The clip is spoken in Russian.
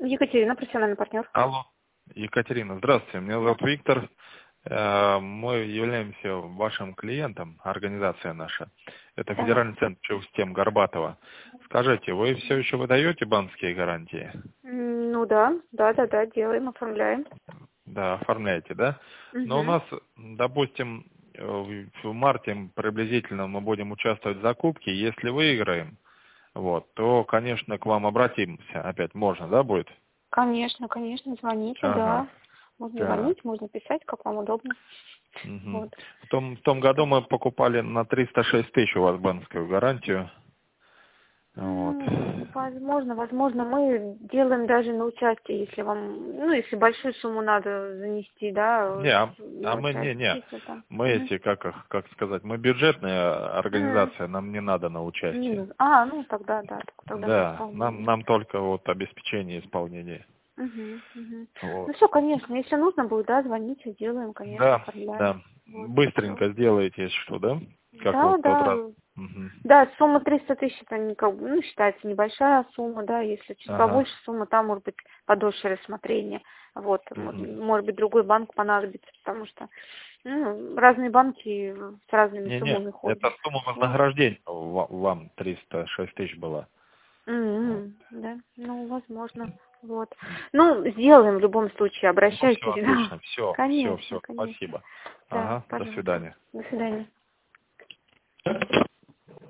Екатерина, профессиональный партнер. Алло, Екатерина, здравствуйте. Меня зовут Виктор. Мы являемся вашим клиентом, организация наша. Это Да. Федеральный центр систем Горбатова. Скажите, вы все еще выдаете банковские гарантии? Ну да, делаем, оформляем. Да, оформляете, да? Но у Угу. нас, допустим, в марте приблизительно мы будем участвовать в закупке. Если выиграем, вот, то, конечно, к вам обратимся. Опять можно, да, будет? Конечно, звоните, Ага. да. Можно Так. звонить, можно писать, как вам удобно. Мгм. Вот. В том году мы покупали на 306 тысяч у вас банковскую гарантию. Вот. Возможно, мы делаем даже на участие, если вам, ну, если большую сумму надо занести, да, Не, на мы участие, если там. мы эти, как сказать, мы бюджетная Мгм. организация, нам не надо на Не участие. нужно. А, ну тогда, да, тогда на Да, исполнение. нам только вот обеспечение исполнения. Угу. Ну Вот. все, конечно, если нужно будет, да, звоните, делаем, конечно, Да, оформляем. да. Вот, всё. Быстренько сделаете, если что, да? Как Да, вот в тот раз. да. Мгм. Да, сумма 300 тысяч, это не как бы, ну, считается небольшая сумма, да, если чуть Ага. побольше сумма, там может быть подольше рассмотрение. Вот, Мгм. может быть, другой банк понадобится, потому что разные банки с разными Не, суммами ходят. это сумма Вот. вознаграждения вам 306 тысяч была. Вот. Да, ну, возможно. Вот. Ну, сделаем в любом случае, Ну все, обращайтесь, да. отлично, все, Конечно, все, конечно. спасибо. Да, Ага, до пожалуйста. свидания. До свидания.